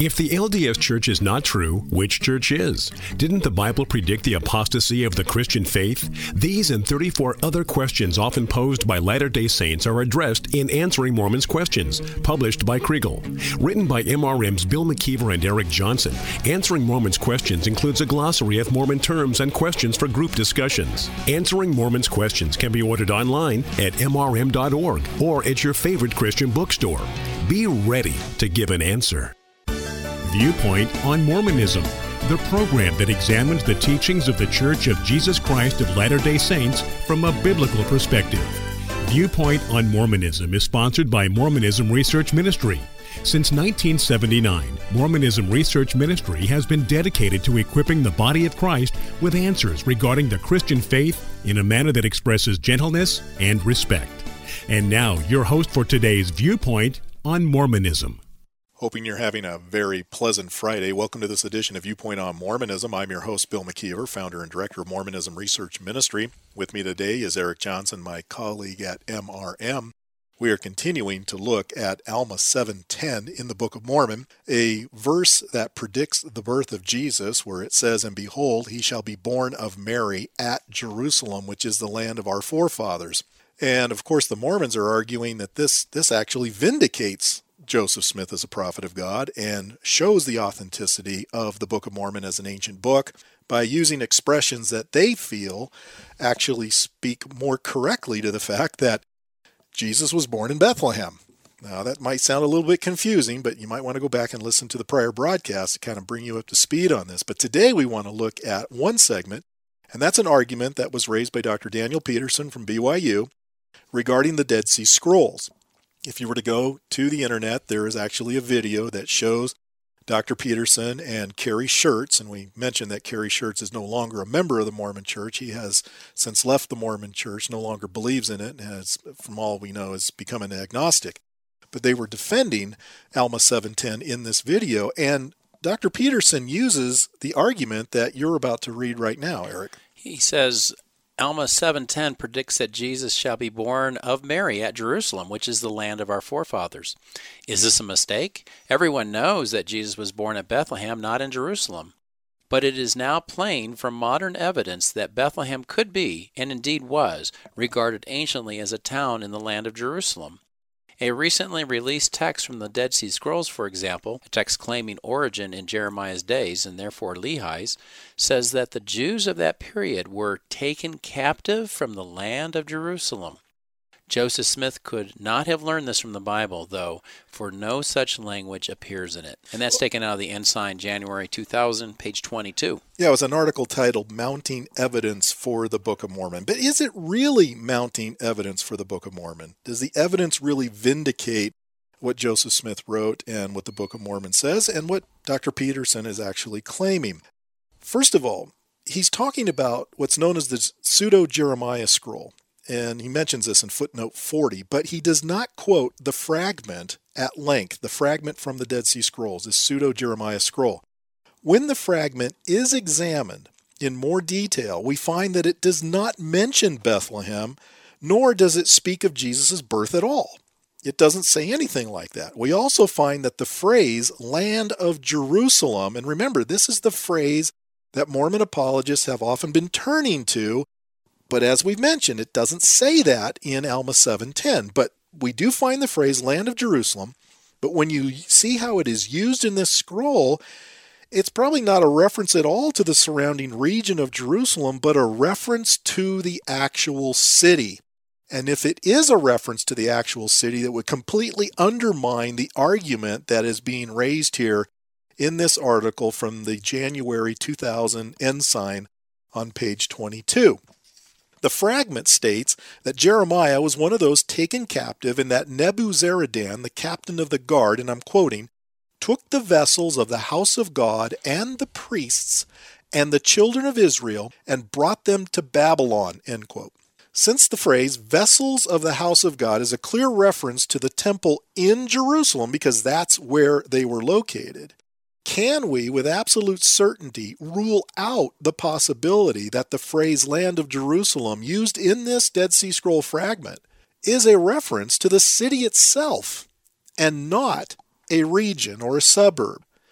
If the LDS Church is not true, which church is? Didn't the Bible predict the apostasy of the Christian faith? These and 34 other questions often posed by Latter-day Saints are addressed in Answering Mormons Questions, published by Kriegel. Written by MRM's Bill McKeever and Eric Johnson, Answering Mormons Questions includes a glossary of Mormon terms and questions for group discussions. Answering Mormons Questions can be ordered online at mrm.org or at your favorite Christian bookstore. Be ready to give an answer. Viewpoint on Mormonism, the program that examines the teachings of the Church of Jesus Christ of Latter-day Saints from a biblical perspective. Viewpoint on Mormonism is sponsored by Mormonism Research Ministry. Since 1979, Mormonism Research Ministry has been dedicated to equipping the body of Christ with answers regarding the Christian faith in a manner that expresses gentleness and respect. And now, your host for today's Viewpoint on Mormonism. Hoping you're having a very pleasant Friday. Welcome to this edition of Viewpoint on Mormonism. I'm your host, Bill McKeever, founder and director of Mormonism Research Ministry. With me today is Eric Johnson, my colleague at MRM. We are continuing to look at Alma 7:10 in the Book of Mormon, a verse that predicts the birth of Jesus, where it says, "And behold, he shall be born of Mary at Jerusalem, which is the land of our forefathers." And of course, the Mormons are arguing that this actually vindicates Joseph Smith as a prophet of God and shows the authenticity of the Book of Mormon as an ancient book by using expressions that they feel actually speak more correctly to the fact that Jesus was born in Bethlehem. Now, that might sound a little bit confusing, but you might want to go back and listen to the prior broadcast to kind of bring you up to speed on this. But today we want to look at one segment, and that's an argument that was raised by Dr. Daniel Peterson from BYU regarding the Dead Sea Scrolls. If you were to go to the internet, there is actually a video that shows Dr. Peterson and Kerry Schertz, and we mentioned that Kerry Schertz is no longer a member of the Mormon Church. He has since left the Mormon Church, no longer believes in it, and has, from all we know, has become an agnostic. But they were defending Alma 7:10 in this video, and Dr. Peterson uses the argument that you're about to read right now, Eric. He says, Alma 7:10 predicts that Jesus shall be born of Mary at Jerusalem, which is the land of our forefathers. Is this a mistake? Everyone knows that Jesus was born at Bethlehem, not in Jerusalem. But it is now plain from modern evidence that Bethlehem could be, and indeed was, regarded anciently as a town in the land of Jerusalem. A recently released text from the Dead Sea Scrolls, for example, a text claiming origin in Jeremiah's days and therefore Lehi's, says that the Jews of that period were taken captive from the land of Jerusalem. Joseph Smith could not have learned this from the Bible, though, for no such language appears in it. And that's taken out of the Ensign, January 2000, page 22. Yeah, it was an article titled Mounting Evidence for the Book of Mormon. But is it really mounting evidence for the Book of Mormon? Does the evidence really vindicate what Joseph Smith wrote and what the Book of Mormon says and what Dr. Peterson is actually claiming? First of all, he's talking about what's known as the Pseudo-Jeremiah Scroll. And he mentions this in footnote 40, but he does not quote the fragment at length, the fragment from the Dead Sea Scrolls, this Pseudo-Jeremiah Scroll. When the fragment is examined in more detail, we find that it does not mention Bethlehem, nor does it speak of Jesus' birth at all. It doesn't say anything like that. We also find that the phrase, land of Jerusalem, and remember, this is the phrase that Mormon apologists have often been turning to, but as we've mentioned, it doesn't say that in Alma 7:10. But we do find the phrase land of Jerusalem. But when you see how it is used in this scroll, it's probably not a reference at all to the surrounding region of Jerusalem, but a reference to the actual city. And if it is a reference to the actual city, that would completely undermine the argument that is being raised here in this article from the January 2000 Ensign on page 22. The fragment states that Jeremiah was one of those taken captive and that Nebuzaradan, the captain of the guard, and I'm quoting, took the vessels of the house of God and the priests and the children of Israel and brought them to Babylon, end quote. Since the phrase vessels of the house of God is a clear reference to the temple in Jerusalem because that's where they were located, can we, with absolute certainty, rule out the possibility that the phrase land of Jerusalem used in this Dead Sea Scroll fragment is a reference to the city itself and not a region or a suburb?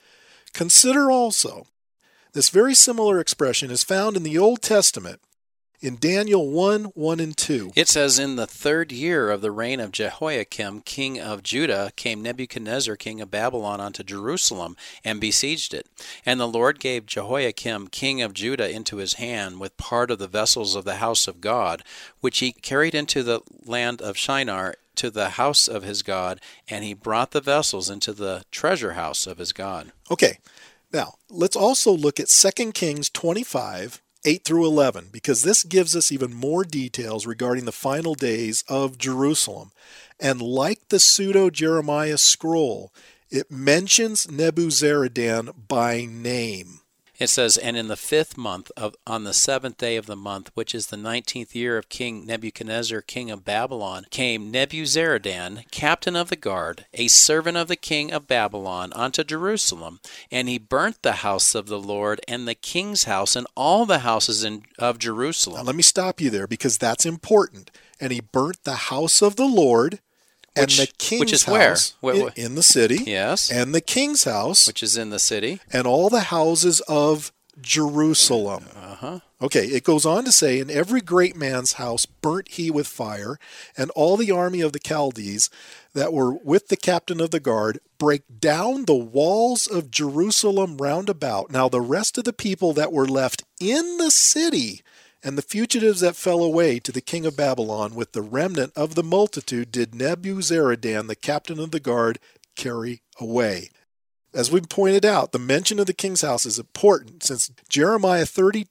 Consider also, this very similar expression is found in the Old Testament in Daniel 1:1 and 2. It says, in the 3rd year of the reign of Jehoiakim, king of Judah, came Nebuchadnezzar, king of Babylon, unto Jerusalem, and besieged it. And the Lord gave Jehoiakim, king of Judah, into his hand, with part of the vessels of the house of God, which he carried into the land of Shinar, to the house of his God, and he brought the vessels into the treasure house of his God. Okay, now let's also look at 2 Kings 25:8 through 11, because this gives us even more details regarding the final days of Jerusalem. And like the Pseudo-Jeremiah scroll, it mentions Nebuzaradan by name. It says, and in the 5th month, on the 7th day of the month, which is the 19th year of King Nebuchadnezzar, king of Babylon, came Nebuzaradan, captain of the guard, a servant of the king of Babylon, unto Jerusalem. And he burnt the house of the Lord, and the king's house, and all the houses of Jerusalem. Now let me stop you there, because that's important. And he burnt the house of the Lord, and the king's which is house where? In the city. Yes. And the king's house, Which is in the city. and all the houses of Jerusalem. Okay, it goes on to say, and every great man's house burnt he with fire, and all the army of the Chaldees that were with the captain of the guard brake down the walls of Jerusalem round about. Now the rest of the people that were left in the city, and the fugitives that fell away to the king of Babylon with the remnant of the multitude, did Nebuzaradan, the captain of the guard, carry away. As we pointed out, the mention of the king's house is important, since Jeremiah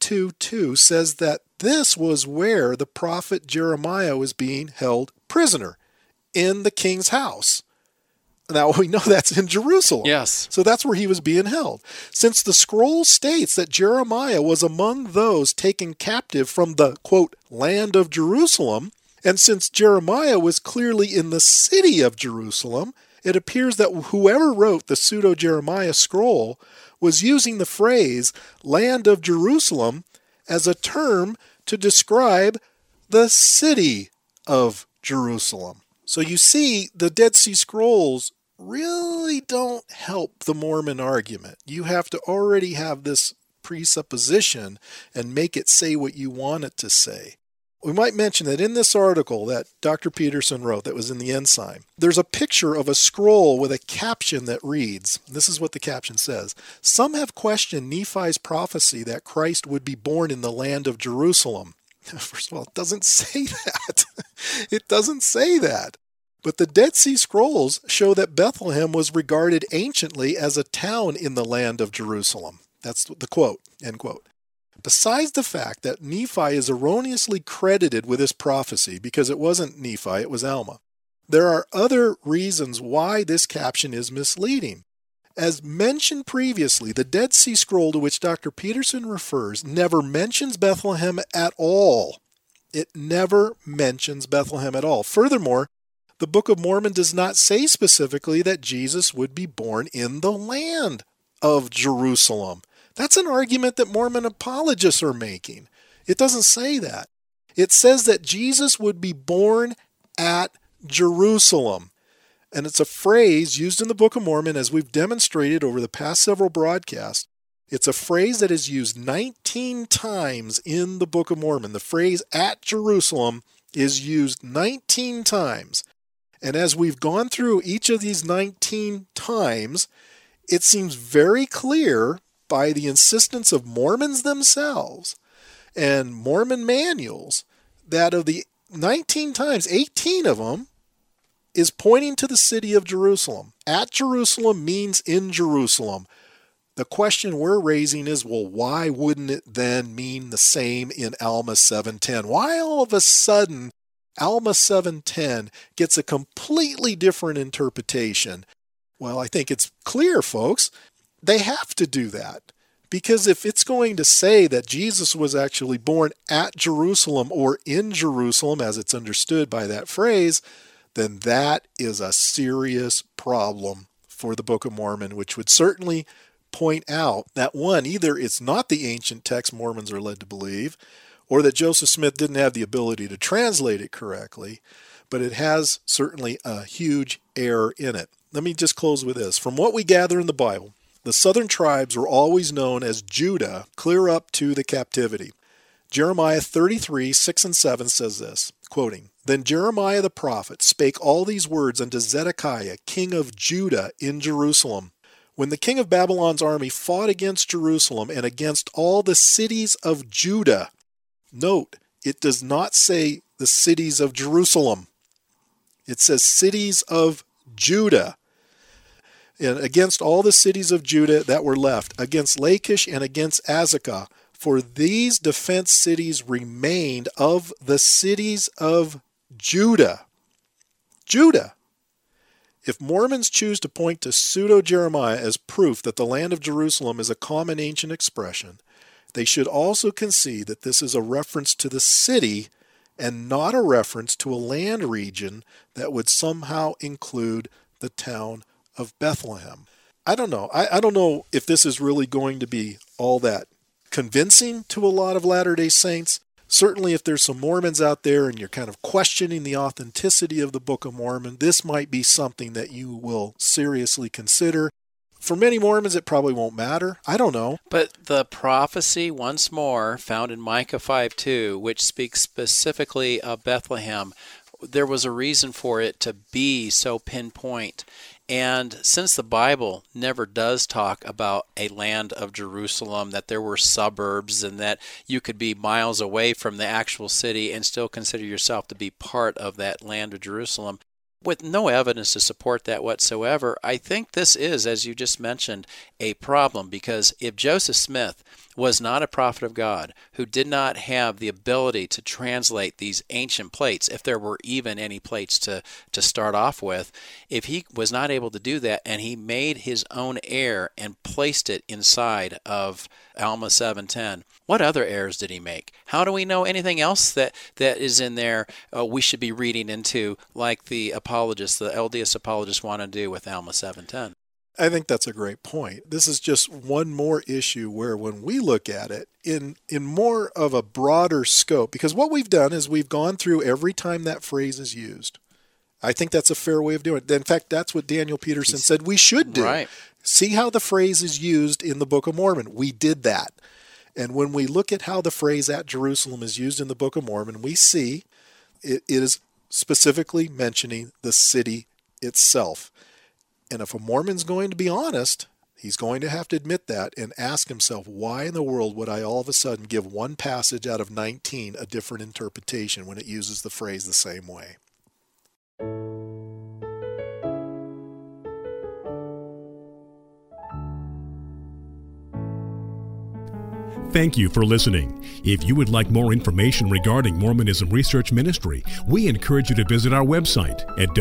32:2 says that this was where the prophet Jeremiah was being held prisoner, in the king's house. Now, we know that's in Jerusalem. Yes. So that's where he was being held. Since the scroll states that Jeremiah was among those taken captive from the, quote, land of Jerusalem, and since Jeremiah was clearly in the city of Jerusalem, it appears that whoever wrote the Pseudo-Jeremiah scroll was using the phrase land of Jerusalem as a term to describe the city of Jerusalem. So you see, the Dead Sea Scrolls really don't help the Mormon argument. You have to already have this presupposition and make it say what you want it to say. We might mention that in this article that Dr. Peterson wrote that was in the Ensign, there's a picture of a scroll with a caption that reads, this is what the caption says, "Some have questioned Nephi's prophecy that Christ would be born in the land of Jerusalem." First of all, it doesn't say that. It doesn't say that. But the Dead Sea Scrolls show that Bethlehem was regarded anciently as a town in the land of Jerusalem. That's the quote, end quote. Besides the fact that Nephi is erroneously credited with this prophecy because it wasn't Nephi, it was Alma, there are other reasons why this caption is misleading. As mentioned previously, the Dead Sea Scroll to which Dr. Peterson refers never mentions Bethlehem at all. It never mentions Bethlehem at all. Furthermore, the Book of Mormon does not say specifically that Jesus would be born in the land of Jerusalem. That's an argument that Mormon apologists are making. It doesn't say that. It says that Jesus would be born at Jerusalem. And it's a phrase used in the Book of Mormon, as we've demonstrated over the past several broadcasts. It's a phrase that is used 19 times in the Book of Mormon. The phrase at Jerusalem is used 19 times. And as we've gone through each of these 19 times, it seems very clear by the insistence of Mormons themselves and Mormon manuals that of the 19 times, 18 of them is pointing to the city of Jerusalem. At Jerusalem means in Jerusalem. The question we're raising is, well, why wouldn't it then mean the same in Alma 7:10? Why all of a sudden Alma 7:10 gets a completely different interpretation? Well, I think it's clear, folks. They have to do that. Because if it's going to say that Jesus was actually born at Jerusalem or in Jerusalem, as it's understood by that phrase, then that is a serious problem for the Book of Mormon, which would certainly point out that, one, either it's not the ancient text Mormons are led to believe, or that Joseph Smith didn't have the ability to translate it correctly, but it has certainly a huge error in it. Let me just close with this. From what we gather in the Bible, The southern tribes were always known as Judah, clear up to the captivity. Jeremiah 33, 6 and 7 says this, quoting, "Then Jeremiah the prophet spake all these words unto Zedekiah, king of Judah, in Jerusalem. When the king of Babylon's army fought against Jerusalem and against all the cities of Judah," note, it does not say the cities of Jerusalem. It says cities of Judah. And against all the cities of Judah that were left, against Lachish and against Azekah, for these defense cities remained of the cities of Judah. Judah. If Mormons choose to point to Pseudo-Jeremiah as proof that the land of Jerusalem is a common ancient expression, they should also concede that this is a reference to the city and not a reference to a land region that would somehow include the town of Bethlehem. I don't know. I don't know if this is really going to be all that convincing to a lot of Latter-day Saints. Certainly if there's some Mormons out there and you're kind of questioning the authenticity of the Book of Mormon, this might be something that you will seriously consider. For many Mormons, it probably won't matter. I don't know. But the prophecy, once more, found in Micah 5:2, which speaks specifically of Bethlehem, there was a reason for it to be so pinpoint. And since the Bible never does talk about a land of Jerusalem, that there were suburbs and that you could be miles away from the actual city and still consider yourself to be part of that land of Jerusalem, with no evidence to support that whatsoever, I think this is, as you just mentioned, a problem, because if Joseph Smith was not a prophet of God, who did not have the ability to translate these ancient plates, if there were even any plates to start off with, if he was not able to do that and he made his own heir and placed it inside of Alma 7:10, what other errors did he make? How do we know anything else that is in there we should be reading into, like the apologists, the LDS apologists want to do with Alma 7:10? I think that's a great point. This is just one more issue where when we look at it in more of a broader scope, because what we've done is we've gone through every time that phrase is used. I think that's a fair way of doing it. In fact, that's what Daniel Peterson said we should do. Right. See how the phrase is used in the Book of Mormon. We did that. And when we look at how the phrase "at Jerusalem" is used in the Book of Mormon, we see it is specifically mentioning the city itself. And if a Mormon's going to be honest, he's going to have to admit that and ask himself, why in the world would I all of a sudden give one passage out of 19 a different interpretation when it uses the phrase the same way? Thank you for listening. If you would like more information regarding Mormonism Research Ministry, we encourage you to visit our website at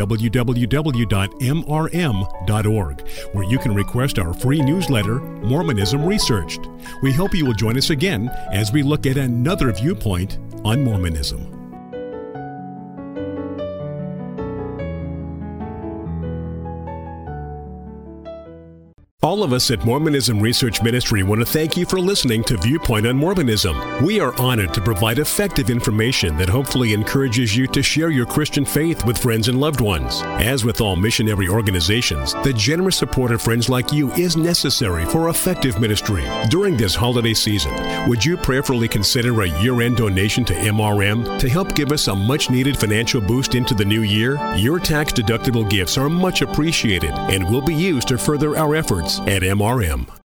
www.mrm.org, where you can request our free newsletter, Mormonism Researched. We hope you will join us again as we look at another viewpoint on Mormonism. All of us at Mormonism Research Ministry want to thank you for listening to Viewpoint on Mormonism. We are honored to provide effective information that hopefully encourages you to share your Christian faith with friends and loved ones. As with all missionary organizations, the generous support of friends like you is necessary for effective ministry. During this holiday season, would you prayerfully consider a year-end donation to MRM to help give us a much-needed financial boost into the new year? Your tax-deductible gifts are much appreciated and will be used to further our efforts at MRM.